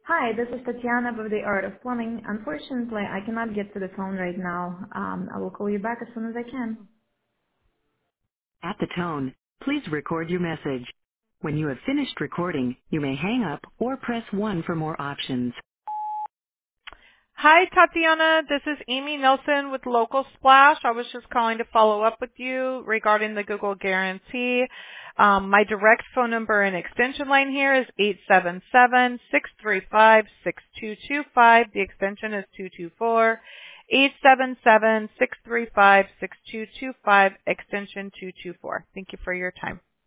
Hi, this is Tatiana of the Art of Plumbing. Unfortunately, I cannot get to the phone right now. I will call you back as soon as I can. At the tone, please record your message. When you have finished recording, you may hang up or press 1 for more options. Hi, Tatiana. This is Amy Nelson with Local Splash. I was just calling to follow up with you regarding the Google Guarantee. My direct phone number and extension line here is 877-635-6225. The extension is 224. 877-635-6225, extension 224. Thank you for your time.